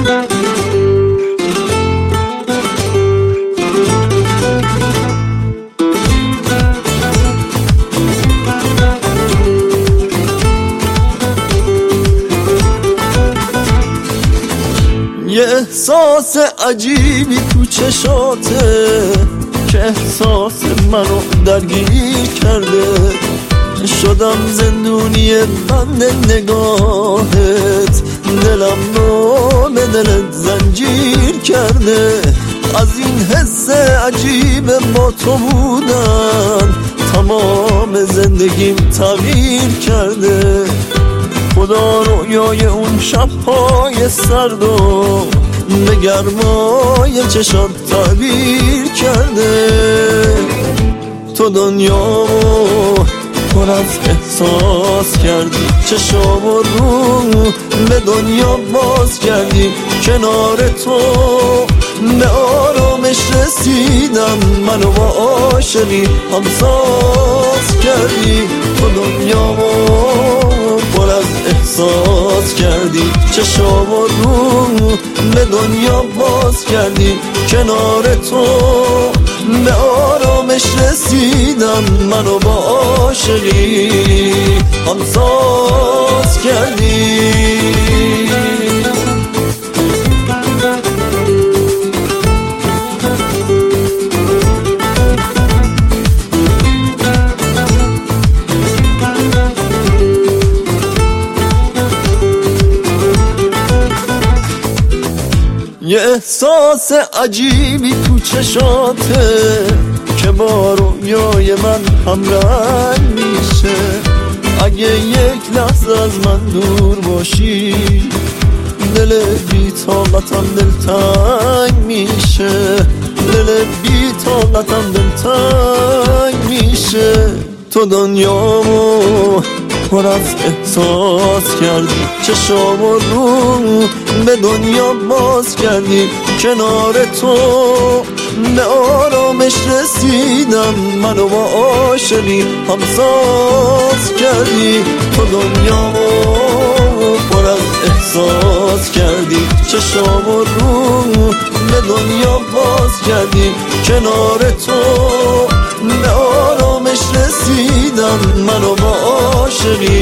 یه احساس عجیبی تو چشاته که احساس منو درگیر کرده، شدم زندونی بند نگاهت، دلم رو به دلت زنجیر کرده. از این حس عجیب با تو بودن تمام زندگیم تغییر کرده. خدا رویای اون شب‌های سرد و به گرمای چشات تعبیر کرده. تو دنیامو پر از احساس کردی، چشامو رو به دنیا باز کردی. کنار تو به آرامش رسیدم، منو با عاشقی همساز کردی. تو دنیامو پر از احساس کردی، چشامو رو به دنیا باز کردی. کنار تو به آرامش رسیدم، منو با عاشقی همساز کردی. یه احساس عجیبی تو چشاته که با رویای من همرنگ میشه. اگه یک لحظه از من دور باشی، دل بی طاقتم دلتنگ میشه، دل بی طاقتم دلتنگ میشه. تو دنیامو پر از احساس کردی، چشامو رو به دنیا باز کردی. کنار تو به آرامش رسیدم، منو با عاشقی همساز کردی. تو دنیامو پر از احساس کردی، چشامو رو به دنیا باز کردی. کنار تو به آرامش رسیدم، منو با عاشقی